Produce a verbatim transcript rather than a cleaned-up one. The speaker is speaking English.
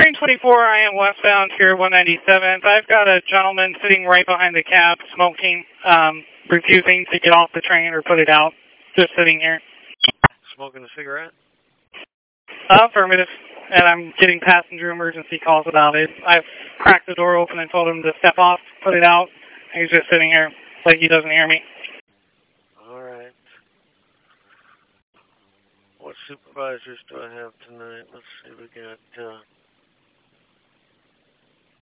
train twenty-four, I am westbound here, one ninety-seventh. I've got a gentleman sitting right behind the cab, smoking, um, refusing to get off the train or put it out, just sitting here. Smoking a cigarette? Uh, affirmative. And I'm getting passenger emergency calls about it. I've cracked the door open and told him to step off, put it out. And he's just sitting here like he doesn't hear me. All right. What supervisors do I have tonight? Let's see, we got, uh...